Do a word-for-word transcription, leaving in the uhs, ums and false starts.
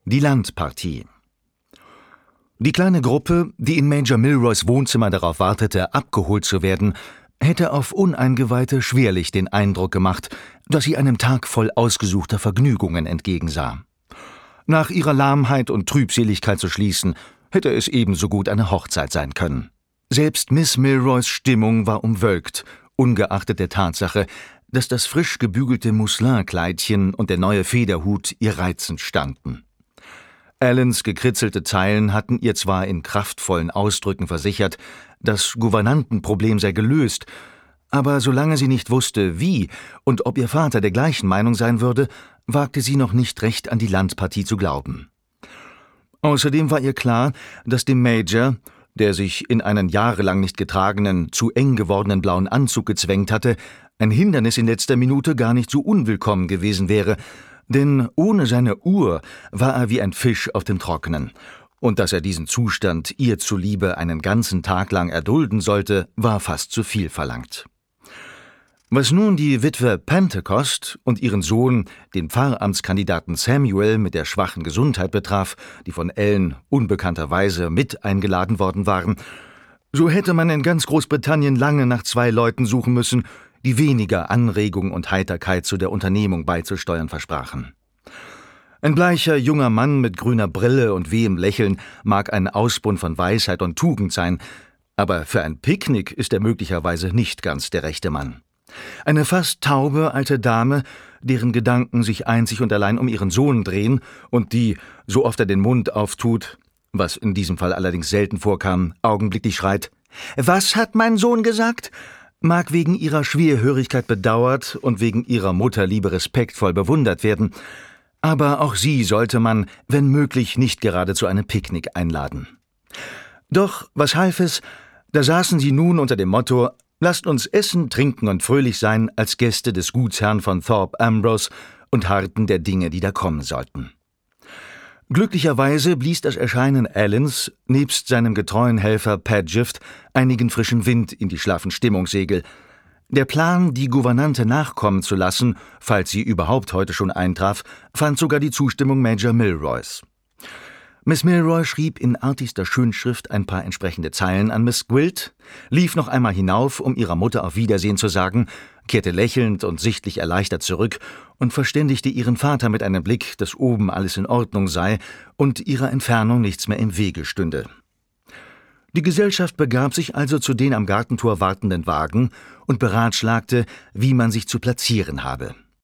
Die Landpartie. Die kleine Gruppe, die in Major Milroys Wohnzimmer darauf wartete, abgeholt zu werden, hätte auf Uneingeweihte schwerlich den Eindruck gemacht, dass sie einem Tag voll ausgesuchter Vergnügungen entgegensah. Nach ihrer Lahmheit und Trübseligkeit zu schließen, hätte es ebenso gut eine Hochzeit sein können. Selbst Miss Milroys Stimmung war umwölkt, ungeachtet der Tatsache, dass das frisch gebügelte Mousseline-Kleidchen und der neue Federhut ihr reizend standen. Allens gekritzelte Zeilen hatten ihr zwar in kraftvollen Ausdrücken versichert, das Gouvernantenproblem sei gelöst, aber solange sie nicht wusste, wie und ob ihr Vater der gleichen Meinung sein würde, wagte sie noch nicht recht an die Landpartie zu glauben. Außerdem war ihr klar, dass dem Major, der sich in einen jahrelang nicht getragenen, zu eng gewordenen blauen Anzug gezwängt hatte, ein Hindernis in letzter Minute gar nicht so unwillkommen gewesen wäre, denn ohne seine Uhr war er wie ein Fisch auf dem Trockenen, und dass er diesen Zustand ihr zuliebe einen ganzen Tag lang erdulden sollte, war fast zu viel verlangt. Was nun die Witwe Pentecost und ihren Sohn, den Pfarramtskandidaten Samuel mit der schwachen Gesundheit betraf, die von Ellen unbekannterweise mit eingeladen worden waren, so hätte man in ganz Großbritannien lange nach zwei Leuten suchen müssen, die weniger Anregung und Heiterkeit zu der Unternehmung beizusteuern versprachen. Ein bleicher junger Mann mit grüner Brille und wehem Lächeln mag ein Ausbund von Weisheit und Tugend sein, aber für ein Picknick ist er möglicherweise nicht ganz der rechte Mann. Eine fast taube alte Dame, deren Gedanken sich einzig und allein um ihren Sohn drehen und die, so oft er den Mund auftut, was in diesem Fall allerdings selten vorkam, augenblicklich schreit: »Was hat mein Sohn gesagt?« mag wegen ihrer Schwerhörigkeit bedauert und wegen ihrer Mutterliebe respektvoll bewundert werden, aber auch sie sollte man, wenn möglich, nicht gerade zu einem Picknick einladen. Doch was half es, da saßen sie nun unter dem Motto: »Lasst uns essen, trinken und fröhlich sein als Gäste des Gutsherrn von Thorpe Ambrose« und harrten der Dinge, die da kommen sollten. Glücklicherweise blies das Erscheinen Allens nebst seinem getreuen Helfer Pedgift einigen frischen Wind in die schlaffen Stimmungssegel. Der Plan, die Gouvernante nachkommen zu lassen, falls sie überhaupt heute schon eintraf, fand sogar die Zustimmung Major Milroys. Miss Milroy schrieb in artigster Schönschrift ein paar entsprechende Zeilen an Miss Gwilt, lief noch einmal hinauf, um ihrer Mutter auf Wiedersehen zu sagen, kehrte lächelnd und sichtlich erleichtert zurück und verständigte ihren Vater mit einem Blick, dass oben alles in Ordnung sei und ihrer Entfernung nichts mehr im Wege stünde. Die Gesellschaft begab sich also zu den am Gartentor wartenden Wagen und beratschlagte, wie man sich zu platzieren habe.